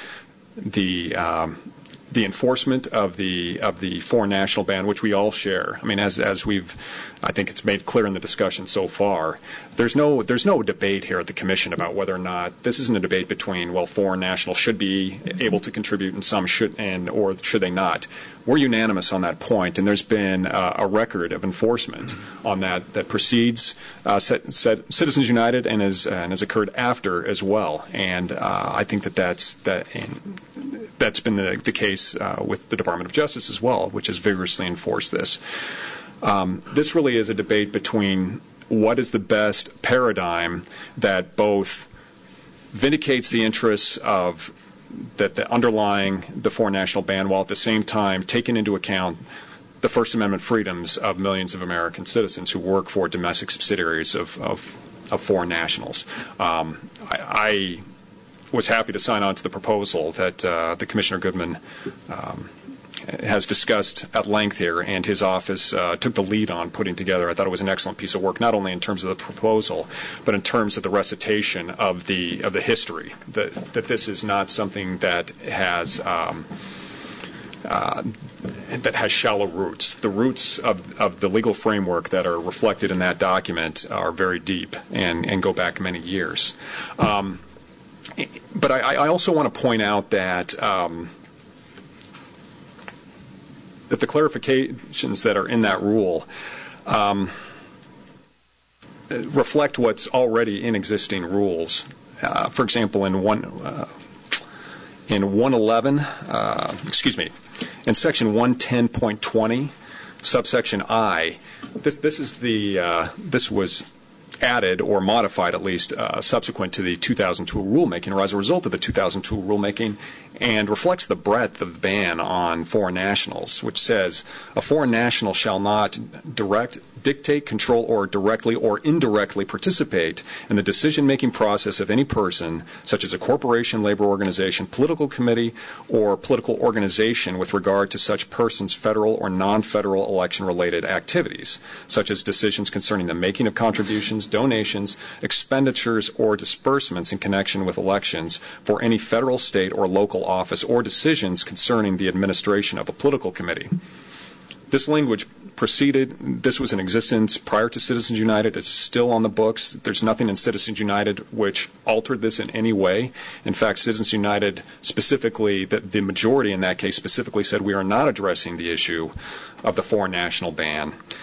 the um, the enforcement of the of the foreign national ban, which we all share? I mean, as as we've, I think it's made clear in the discussion so far, there's no there's no debate here at the Commission about whether or not this isn't a debate between, well, foreign nationals should be able to contribute and some should, and or should they not. We're unanimous on that point, and there's been uh, a record of enforcement on that that precedes uh, set, set Citizens United and has uh, and has occurred after as well. And uh, I think that that's that. And, That's been the, the case uh, with the Department of Justice as well, which has vigorously enforced this. Um, this really is a debate between what is the best paradigm that both vindicates the interests of that the underlying the foreign national ban, while at the same time taking into account the First Amendment freedoms of millions of American citizens who work for domestic subsidiaries of, of, of foreign nationals. Um, I, I was happy to sign on to the proposal that uh, the Commissioner Goodman um, has discussed at length here, and his office uh, took the lead on putting together. I thought it was an excellent piece of work, not only in terms of the proposal, but in terms of the recitation of the of the history. That that this is not something that has um, uh, that has shallow roots. The roots of of the legal framework that are reflected in that document are very deep and and go back many years. Um, But I, I also want to point out that um, that the clarifications that are in that rule um, reflect what's already in existing rules. Uh, for example, in one uh, in one eleven, uh, excuse me, in section one ten point twenty, subsection I, this this is the uh, this was added or modified at least uh, subsequent to the two thousand two rulemaking, or as a result of the two thousand two rulemaking, and reflects the breadth of the ban on foreign nationals, which says a foreign national shall not direct, dictate, control, or directly or indirectly participate in the decision-making process of any person, such as a corporation, labor organization, political committee, or political organization with regard to such person's federal or non-federal election-related activities, such as decisions concerning the making of contributions, donations, expenditures, or disbursements in connection with elections for any federal, state, or local office, or decisions concerning the administration of a political committee. This language preceded, this was in existence prior to Citizens United. It's still on the books. There's nothing in Citizens United which altered this in any way. In fact, Citizens United specifically, the, the majority in that case specifically said we are not addressing the issue of the foreign national ban.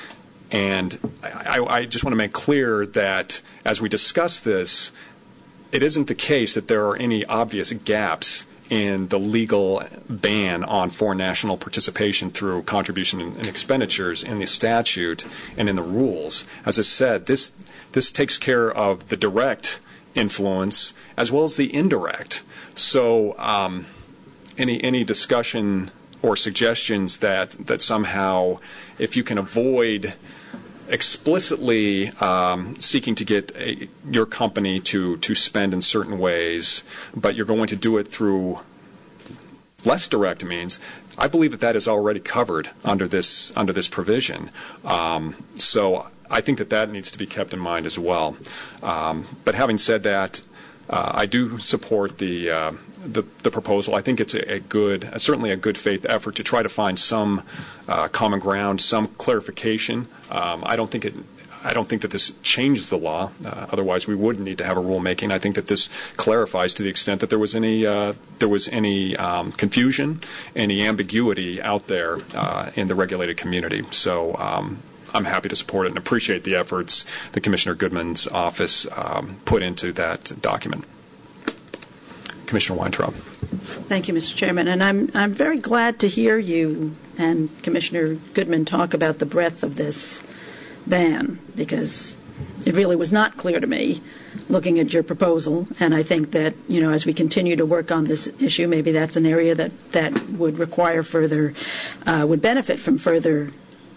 And I, I just want to make clear that as we discuss this, it isn't the case that there are any obvious gaps in the legal ban on foreign national participation through contribution and, and expenditures in the statute and in the rules. As I said, this this takes care of the direct influence as well as the indirect. So um, any any discussion or suggestions that, that somehow if you can avoid explicitly um, seeking to get a, your company to, to spend in certain ways, but you're going to do it through less direct means, I believe that that is already covered under this under this provision. Um, so I think that that needs to be kept in mind as well. Um, but having said that, uh, I do support the, uh, the the proposal. I think it's a, a good, uh, certainly a good faith effort to try to find some uh, common ground, some clarification. Um, I don't think it. I don't think that this changes the law. Uh, otherwise, we would need to have a rulemaking. I think that this clarifies to the extent that there was any uh, there was any um, confusion, any ambiguity out there uh, in the regulated community. So um, I'm happy to support it and appreciate the efforts that Commissioner Goodman's office um, put into that document. Commissioner Weintraub. Thank you, Mister Chairman. And I'm I'm very glad to hear you and Commissioner Goodman talk about the breadth of this ban, because it really was not clear to me looking at your proposal, and I think that, you know, as we continue to work on this issue, maybe that's an area that, that would require further, uh, would benefit from further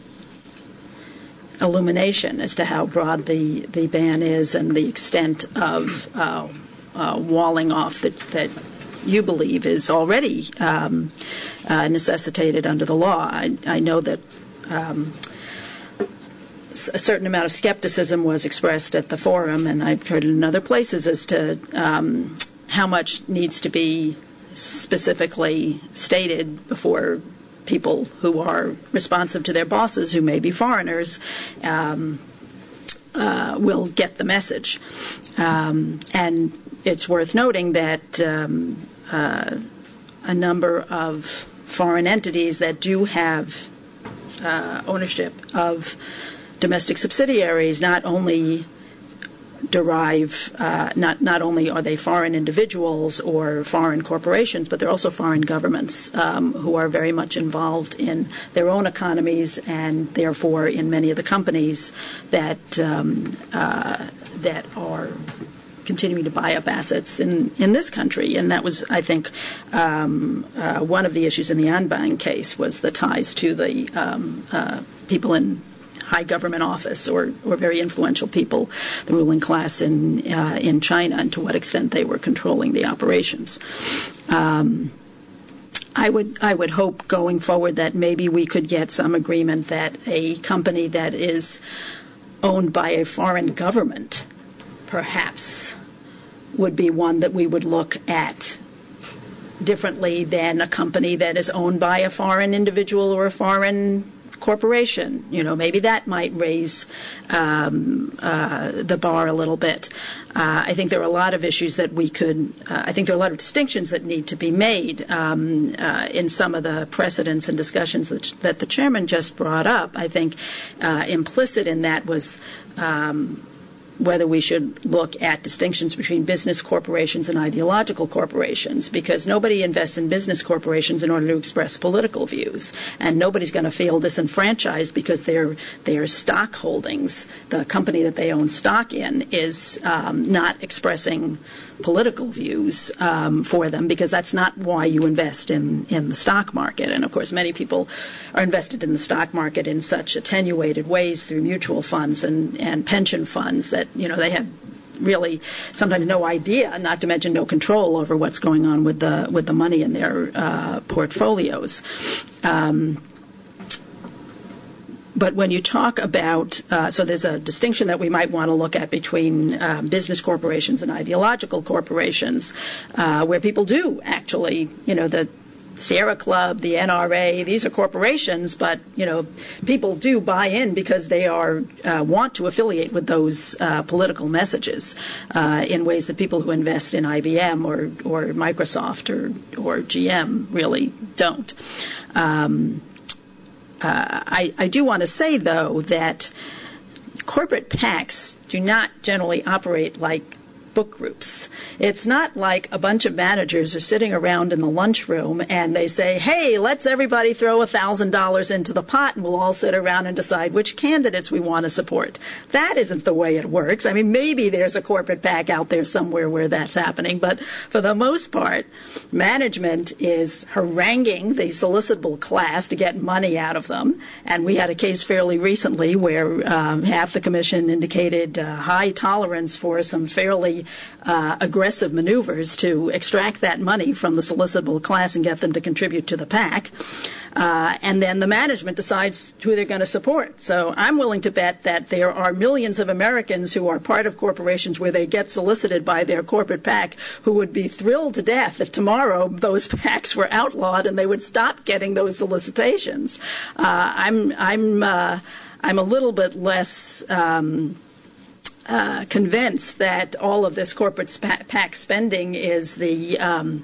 illumination as to how broad the, the ban is and the extent of uh, uh, walling off that, that you believe is already um, uh, necessitated under the law. I, I know that um, a certain amount of skepticism was expressed at the forum, and I've heard it in other places, as to um, how much needs to be specifically stated before people who are responsive to their bosses, who may be foreigners, um, uh, will get the message. Um, and it's worth noting that um, uh, a number of foreign entities that do have uh, ownership of domestic subsidiaries not only derive, uh, not not only are they foreign individuals or foreign corporations, but they're also foreign governments um, who are very much involved in their own economies, and therefore in many of the companies that um, uh, that are continuing to buy up assets in, in this country. And that was, I think, um, uh, one of the issues in the Anbang case was the ties to the um, uh, people in high government office or, or very influential people, the ruling class in uh, in China, and to what extent they were controlling the operations. Um, I would I would hope going forward that maybe we could get some agreement that a company that is owned by a foreign government perhaps would be one that we would look at differently than a company that is owned by a foreign individual or a foreign corporation. You know, maybe that might raise um, uh, the bar a little bit. Uh, I think there are a lot of issues that we could, uh, I think there are a lot of distinctions that need to be made um, uh, in some of the precedents and discussions that, that the chairman just brought up. I think uh, implicit in that was um, whether we should look at distinctions between business corporations and ideological corporations, because nobody invests in business corporations in order to express political views, and nobody's going to feel disenfranchised because their their stock holdings, the company that they own stock in, is um, not expressing political views um, for them, because that's not why you invest in, in the stock market. And, of course, many people are invested in the stock market in such attenuated ways through mutual funds and, and pension funds that, you know, they have really sometimes no idea, not to mention no control over what's going on with the with the money in their uh, portfolios. Um, But when you talk about, uh, so there's a distinction that we might want to look at between uh, business corporations and ideological corporations, uh, where people do actually, you know, the Sierra Club, the N R A, these are corporations, but, you know, people do buy in because they are uh, want to affiliate with those uh, political messages uh, in ways that people who invest in I B M or, or Microsoft or, or G M really don't. Um, uh, I, I do want to say, though, that corporate PACs do not generally operate like book groups. It's not like a bunch of managers are sitting around in the lunchroom and they say, hey, let's everybody throw one thousand dollars into the pot and we'll all sit around and decide which candidates we want to support. That isn't the way it works. I mean, maybe there's a corporate PAC out there somewhere where that's happening, but for the most part, management is haranguing the solicitable class to get money out of them. And we had a case fairly recently where um, half the commission indicated uh, high tolerance for some fairly Uh, aggressive maneuvers to extract that money from the solicitable class and get them to contribute to the PAC. Uh, and then the management decides who they're going to support. So I'm willing to bet that there are millions of Americans who are part of corporations where they get solicited by their corporate PAC who would be thrilled to death if tomorrow those PACs were outlawed and they would stop getting those solicitations. Uh, I'm I'm uh, I'm a little bit less Um, Uh, convinced that all of this corporate PAC spending is the um,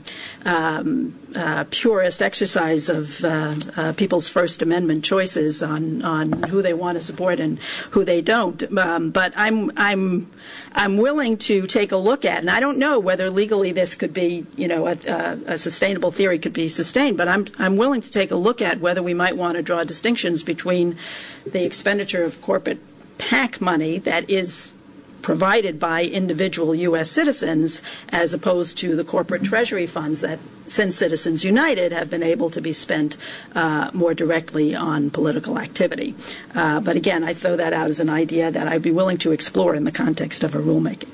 um, uh, purest exercise of uh, uh, people's First Amendment choices on, on who they want to support and who they don't. Um, but I'm I'm I'm willing to take a look at, and I don't know whether legally this could be, you know, a, a sustainable theory could be sustained. But I'm I'm willing to take a look at whether we might want to draw distinctions between the expenditure of corporate PAC money that is provided by individual U S citizens as opposed to the corporate treasury funds that, since Citizens United, have been able to be spent uh, more directly on political activity. Uh, but again, I throw that out as an idea that I'd be willing to explore in the context of a rulemaking.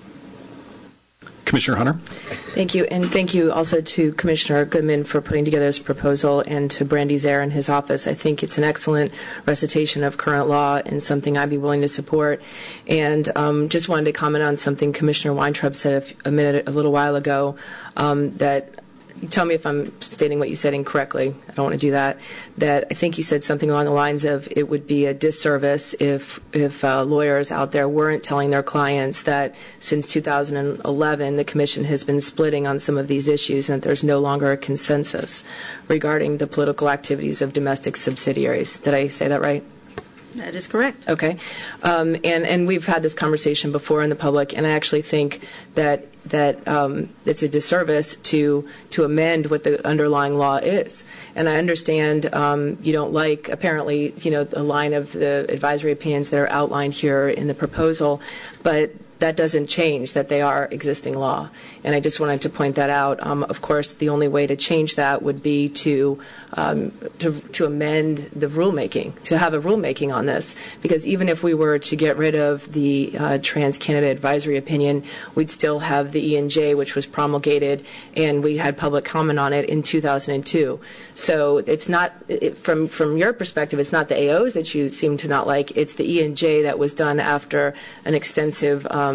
Commissioner Hunter. Thank you, and thank you also to Commissioner Goodman for putting together this proposal, and to Brandy Zaire in his office. I think it's an excellent recitation of current law and something I'd be willing to support. And um, just wanted to comment on something Commissioner Weintraub said a, f- a minute, a little while ago, um, that you tell me if I'm stating what you said incorrectly. I don't want to do that. That I think you said something along the lines of it would be a disservice if if uh, lawyers out there weren't telling their clients that since two thousand eleven the Commission has been splitting on some of these issues and that there's no longer a consensus regarding the political activities of domestic subsidiaries. Did I say that right? That is correct. Okay. Um, and, and we've had this conversation before in the public, and I actually think that that um, it's a disservice to to amend what the underlying law is. And I understand um, you don't like, apparently, you know, the line of the advisory opinions that are outlined here in the proposal, but that doesn't change that they are existing law. And I just wanted to point that out. Um, of course, the only way to change that would be to, um, to to amend the rulemaking, to have a rulemaking on this. Because even if we were to get rid of the uh, trans-Canada advisory opinion, we'd still have the E N J, which was promulgated, and we had public comment on it in two thousand two. So it's not, it, from, from your perspective, it's not the A Os that you seem to not like. It's the E N J that was done after an extensive um,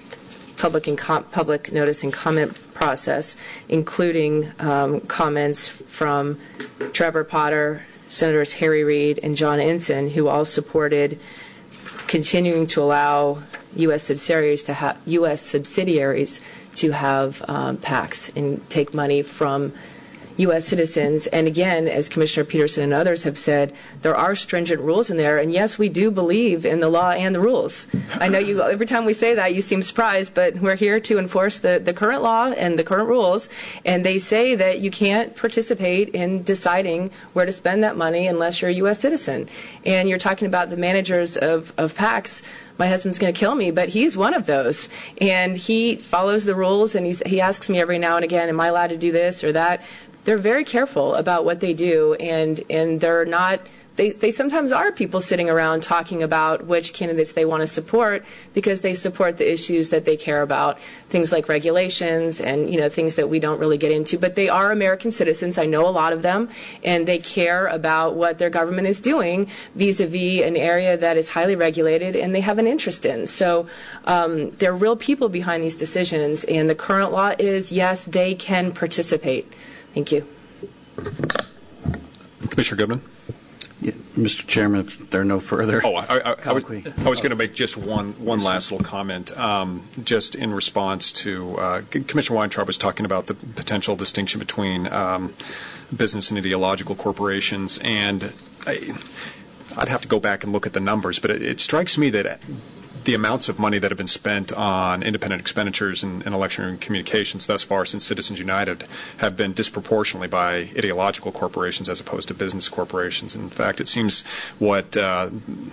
public and com- public notice and comment process, including um, comments from Trevor Potter, Senators Harry Reid, and John Ensign, who all supported continuing to allow U S subsidiaries to have U S subsidiaries to have um, PACs and take money from U S citizens. And again, as Commissioner Peterson and others have said, there are stringent rules in there. And yes, we do believe in the law and the rules. I know you, every time we say that, you seem surprised, but we're here to enforce the, the current law and the current rules. And they say that you can't participate in deciding where to spend that money unless you're a U S citizen. And you're talking about the managers of, of PACs. My husband's going to kill me, but he's one of those. And he follows the rules, and he's, he asks me every now and again, am I allowed to do this or that? They're very careful about what they do, and, and they're not they, they sometimes are people sitting around talking about which candidates they want to support because they support the issues that they care about, things like regulations and, you know, things that we don't really get into. But they are American citizens. I know a lot of them, and they care about what their government is doing vis-a-vis an area that is highly regulated and they have an interest in. So um, there are real people behind these decisions, and the current law is, yes, they can participate. Thank you. Commissioner Goodman. Yeah, Mister Chairman, if there are no further Oh, I, I, I, I was, I was going to make just one one last little comment, um, just in response to uh, Commissioner Weintraub was talking about the potential distinction between um, business and ideological corporations, and I, I'd have to go back and look at the numbers, but it, it strikes me that the amounts of money that have been spent on independent expenditures in, in election communications thus far since Citizens United have been disproportionately by ideological corporations as opposed to business corporations. In fact, it seems what uh,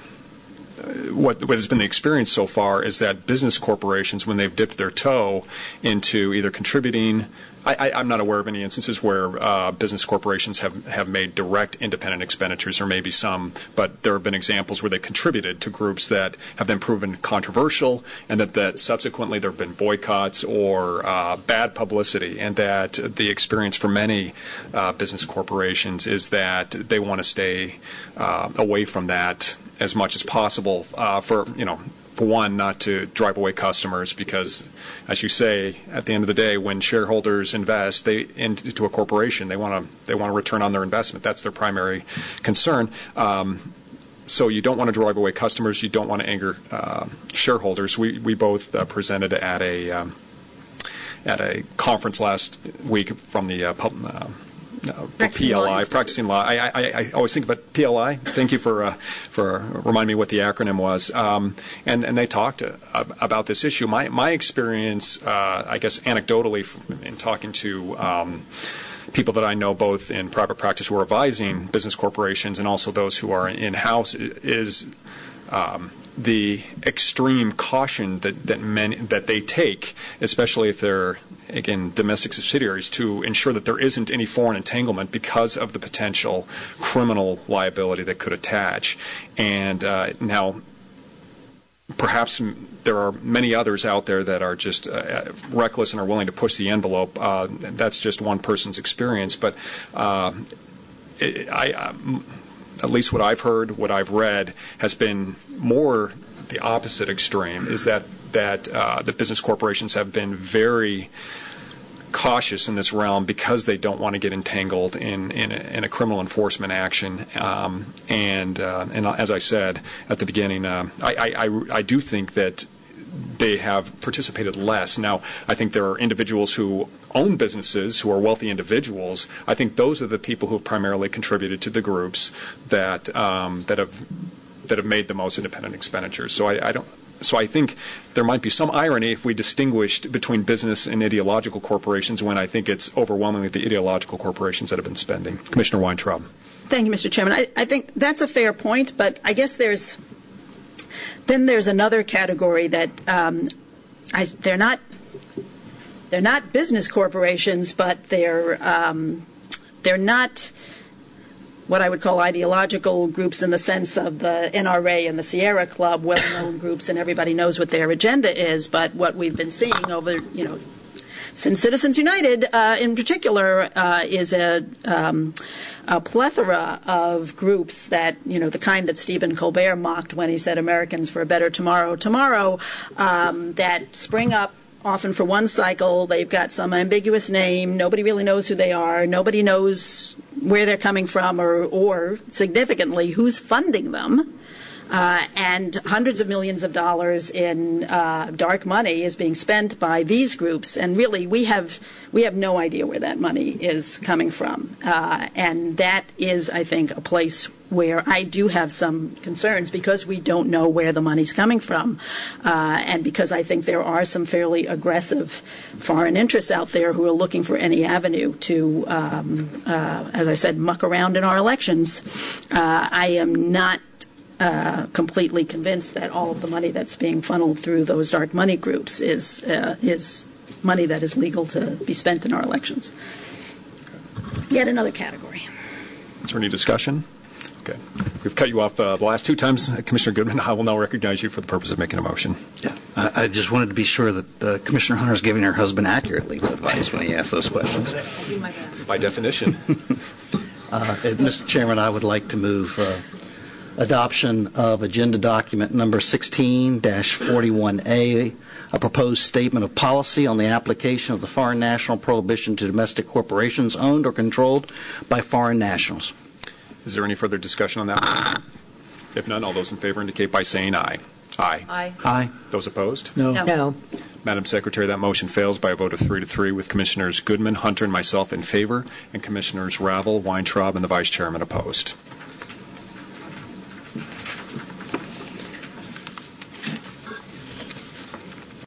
what, what has been the experience so far is that business corporations, when they've dipped their toe into either contributing, I, I, I'm not aware of any instances where uh, business corporations have, have made direct independent expenditures, or maybe some, but there have been examples where they contributed to groups that have been proven controversial, and that, that subsequently there have been boycotts or uh, bad publicity, and that the experience for many uh, business corporations is that they want to stay uh, away from that as much as possible uh, for, you know, for one, not to drive away customers, because, as you say, at the end of the day, when shareholders invest they into a corporation, they want to they want a return on their investment. That's their primary concern. Um, so you don't want to drive away customers. You don't want to anger uh, shareholders. We we both uh, presented at a um, at a conference last week from the uh, pub, uh, Uh, P L I, practicing law. I, I, I always think about P L I. Thank you for uh, for reminding me what the acronym was. Um, and and they talked uh, about this issue. My my experience, uh, I guess, anecdotally, in talking to um, people that I know both in private practice who are advising business corporations and also those who are in house, is um, the extreme caution that that men that they take, especially if they're, again, domestic subsidiaries, to ensure that there isn't any foreign entanglement because of the potential criminal liability that could attach. And uh, now, perhaps there are many others out there that are just uh, reckless and are willing to push the envelope. Uh, that's just one person's experience. But uh, it, I, um, at least what I've heard, what I've read, has been more the opposite extreme, is that that uh, the business corporations have been very cautious in this realm because they don't want to get entangled in in a, in a criminal enforcement action. Um, and uh, and as I said at the beginning, uh, I, I, I, I do think that they have participated less. Now, I think there are individuals who own businesses who are wealthy individuals. I think those are the people who have primarily contributed to the groups that um, that have that have made the most independent expenditures. So I, I don't. So I think there might be some irony if we distinguished between business and ideological corporations, when I think it's overwhelmingly the ideological corporations that have been spending. Commissioner Weintraub. Thank you, Mister Chairman. I, I think that's a fair point, but I guess there's then there's another category that um, I, they're not they're not business corporations, but they're um, they're not what I would call ideological groups in the sense of the N R A and the Sierra Club, well-known groups, and everybody knows what their agenda is. But what we've been seeing over, you know, since Citizens United, uh, in particular, uh, is a, um, a plethora of groups that, you know, the kind that Stephen Colbert mocked when he said Americans for a Better Tomorrow, tomorrow, um, that spring up. Often for one cycle, they've got some ambiguous name. Nobody really knows who they are. Nobody knows where they're coming from, or, or significantly, who's funding them. Uh, and hundreds of millions of dollars in uh, dark money is being spent by these groups, and really we have we have no idea where that money is coming from. Uh, and that is, I think, a place where I do have some concerns, because we don't know where the money's coming from, uh, and because I think there are some fairly aggressive foreign interests out there who are looking for any avenue to, um, uh, as I said, muck around in our elections. Uh, I am not Uh, completely convinced that all of the money that's being funneled through those dark money groups is uh, is money that is legal to be spent in our elections. Yet another category. Is there any discussion? Okay. We've cut you off uh, the last two times. Commissioner Goodman, I will now recognize you for the purpose of making a motion. Yeah. I, I just wanted to be sure that uh, Commissioner Hunter is giving her husband accurate legal advice when he asks those questions. By definition. uh, Mister Chairman, I would like to move uh, adoption of agenda document number sixteen dash forty-one A, a proposed statement of policy on the application of the foreign national prohibition to domestic corporations owned or controlled by foreign nationals. Is there any further discussion on that? If none, all those in favor indicate by saying aye. Aye. Aye. Aye. Those opposed? No. No. no. Madam Secretary, that motion fails by a vote of three to three, with Commissioners Goodman, Hunter, and myself in favor, and Commissioners Ravel, Weintraub, and the Vice Chairman opposed.